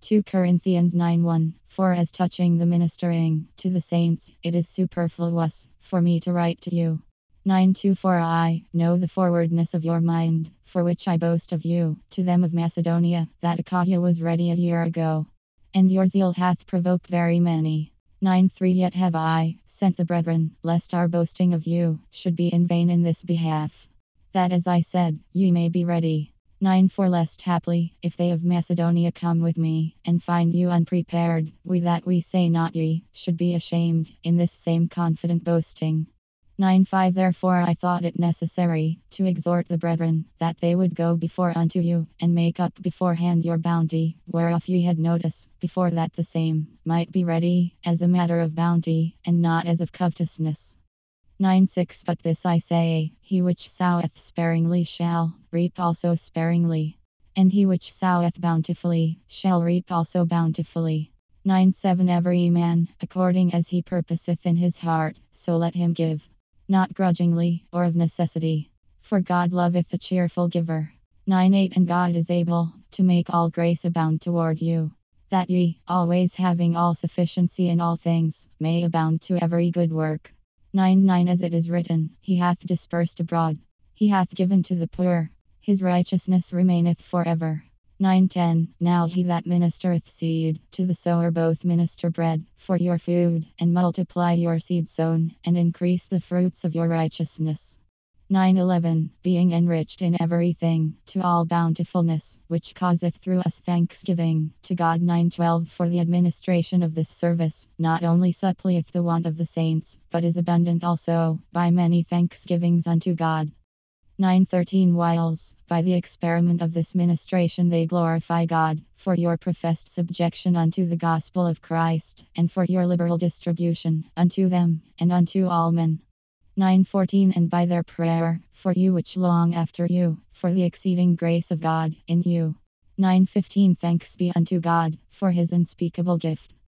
2 Corinthians 9:1. For as touching the ministering to the saints, it is superfluous for me to write to you. 9:2 For I know the forwardness of your mind, for which I boast of you, to them of Macedonia, that Achaia was ready a year ago. And your zeal hath provoked very many. 9:3 Yet have I sent the brethren, lest our boasting of you should be in vain in this behalf, that as I said, ye may be ready. 9:4 Lest haply, if they of Macedonia come with me, and find you unprepared, we that we say not ye, should be ashamed, in this same confident boasting. 9:5 Therefore I thought it necessary to exhort the brethren, that they would go before unto you, and make up beforehand your bounty, whereof ye had notice, before that the same might be ready, as a matter of bounty, and not as of covetousness. 9:6 But this I say, he which soweth sparingly shall reap also sparingly, and he which soweth bountifully shall reap also bountifully. 9:7 Every man, according as he purposeth in his heart, so let him give, not grudgingly, or of necessity, for God loveth a cheerful giver. 9:8 And God is able to make all grace abound toward you, that ye, always having all sufficiency in all things, may abound to every good work. 9:9 As it is written, He hath dispersed abroad, He hath given to the poor, His righteousness remaineth forever. 9:10 Now he that ministereth seed to the sower both minister bread for your food, and multiply your seed sown, and increase the fruits of your righteousness. 9:11 Being enriched in everything to all bountifulness, which causeth through us thanksgiving to God. 9:12 For the administration of this service not only supplieth the want of the saints, but is abundant also by many thanksgivings unto God. 9:13 Whiles, by the experiment of this ministration they glorify God, for your professed subjection unto the gospel of Christ, and for your liberal distribution unto them, and unto all men. 9:14 And by their prayer, for you which long after you, for the exceeding grace of God in you. 9:15 Thanks be unto God, for his unspeakable gift,